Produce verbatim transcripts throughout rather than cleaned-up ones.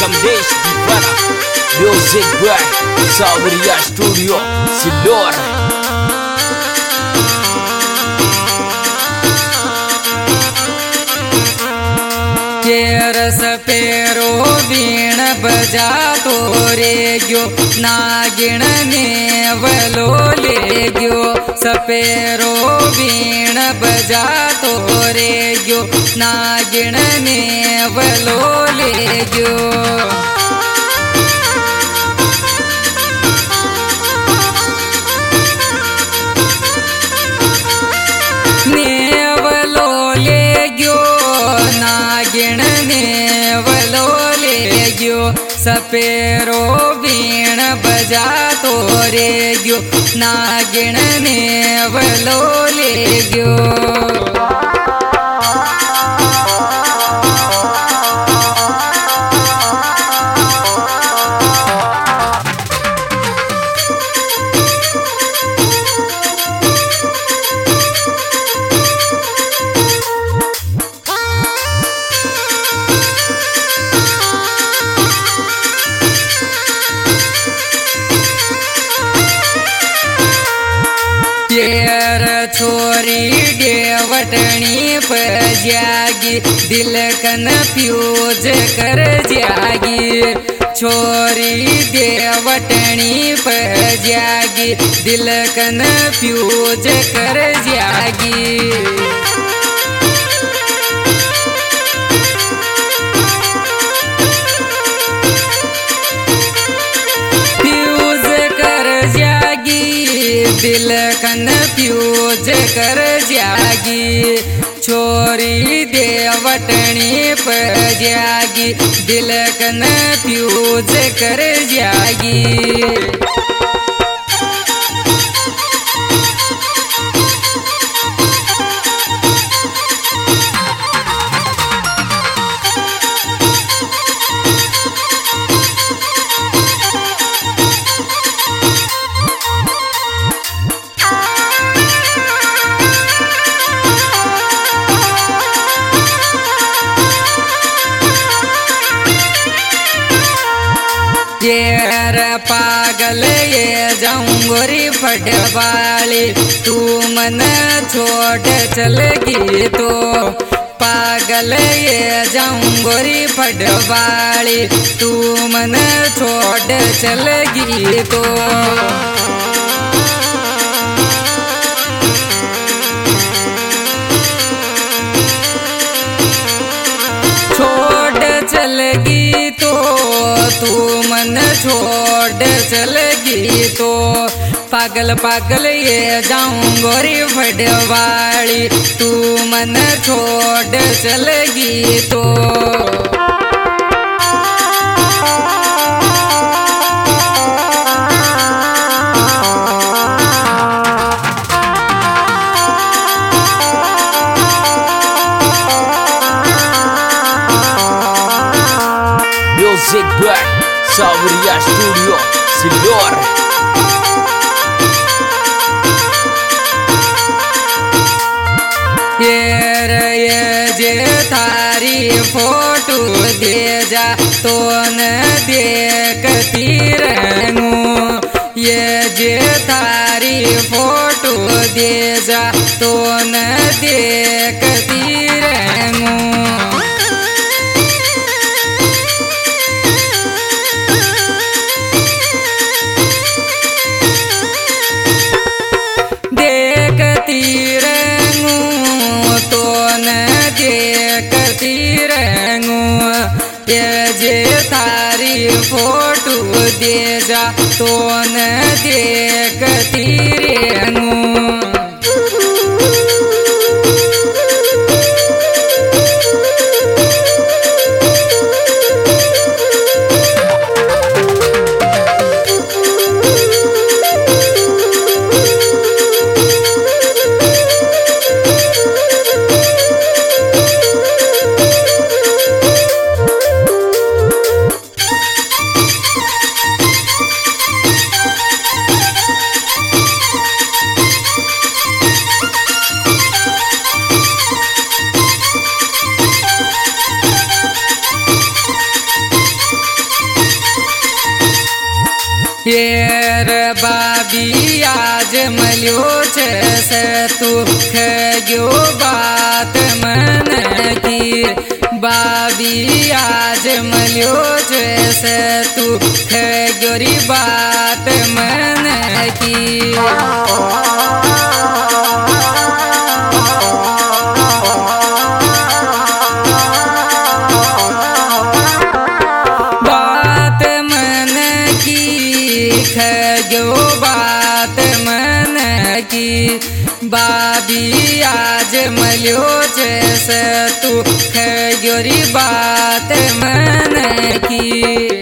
Kamlesh Divana Music by Sabriya Studio Sidor. केरस पेरो वीण बजा तो रे गयो नागिण ने वलो ले गयो सपेरो वीण बजा तो रे गयो नागिण ने वलो ले गयो नागिण ने वलो ले गयो सपेरो वीण बजा तो रे गयो नागिण ने वलो ले गयो तेर छोरी डेवटनी पर जागी दिल कन्फ्यूज कर जागी छोरी देवटनी पर जागी दिल कन्फ्यूज कर जागी दिल कन्फ्यूज कर जागी छोरी देवटनी पर जागी दिल कन्फ्यूज कर जागी तेर पागल ये जाऊं गोरी फटवाली तू मन छोड़ चलगी तो पागल ये जाऊं गोरी फटवाली तू मन छोड़ चलगी तो छोड़ चलगी तो तू मन छोड़ चलगी तो पागल पागल ये जाऊं गोरी फटवाली तू मन छोड़ चलगी तो Music by Sabriya Studio Sidor. ये ये जे थारी फोटो दे जा तो न देखती रहूं ये जे थारी फोटो दे जा तो न देखती रहूं देखती रहूं ये जे थारी फोटो दे जा तो न देखती रहूं एर बाबी आज मल्यो छे से तू खग्यो बात मन की बाबी आज मल्यो छे से तू खग्योरी बात मन की खग्यो बात मन की बाबी आज मल्यो छे से तू खग्योरी बात मन की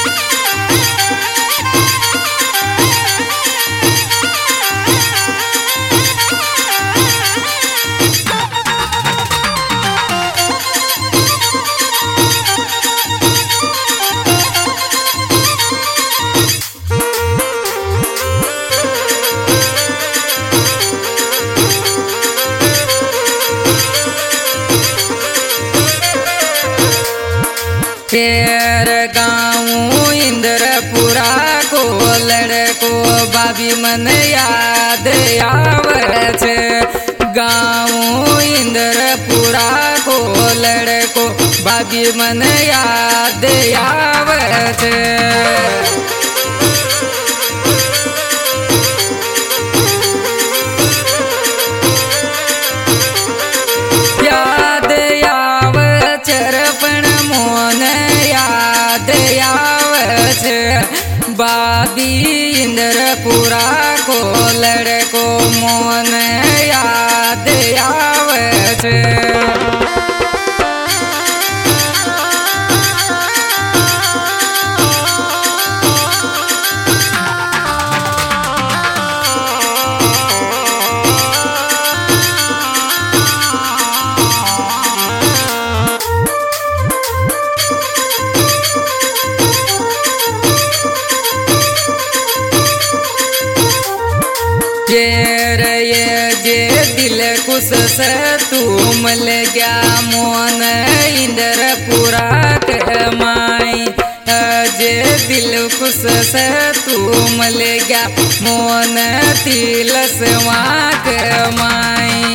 तेर गाँव इंद्रपुरा को लड़को बाबी मन याद आवे छे गाँव इंद्रपुरा को लड़को बाबी मन याद आवे छे याद आवे चरपण मोन याद आवे छे बाबी इंद्रपुरा को लड़को मोन याद आवे छे ये जे दिल कुछ से तू मल गया मोन इंद्रपुरा के माई जे दिल कुछ से तू मल गया मोन तिलस्वा के माई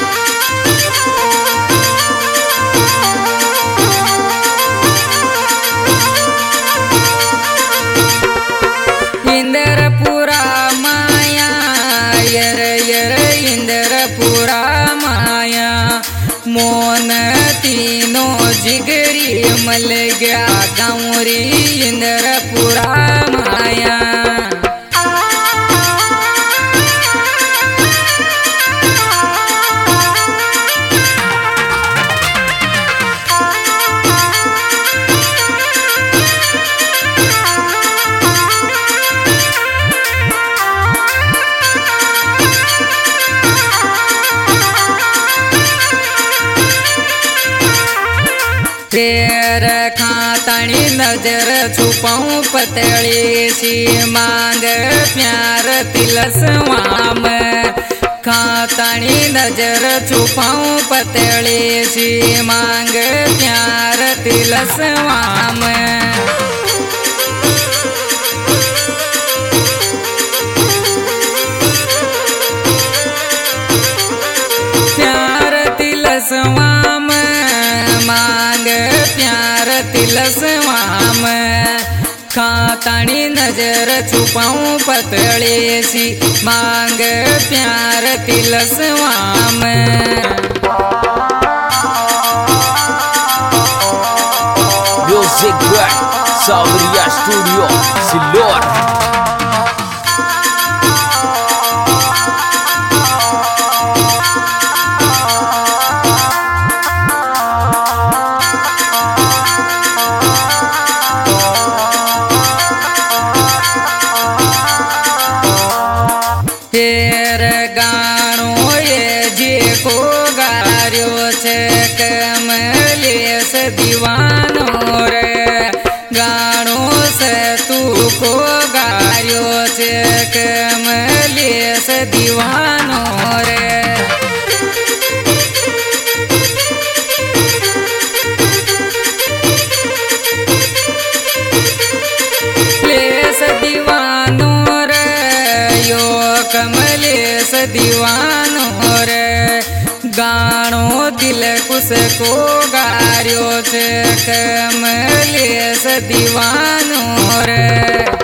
इंद्रपुरा माया यर यर इंद्रपुरा माया मोन तीनों जिगरी मल गया गाँवरी इंद्रपुरा माया तेर खातानी नजर छुपाऊं पतली सी मांग प्यार तिलस्वाम खातानी नजर छुपाऊं पतली सी मांग प्यार तिलस्वाम प्यार तिलस्वाम मांग प्यार तिलस्वाम खातानी नजर छुपाऊं पतली सी मांग प्यार तिलस्वाम Music by Sabriya Studio Silor. तेर गाणो ये जे को गार्यो छे कमलेश दीवानो रे गाणो से तू को गार्यो छे कमलेश दीवानो रे लेस दीवानो लेस दीवानो रे गाणो दिल कुछ को गार्यो छे कमलेश दीवानो रे।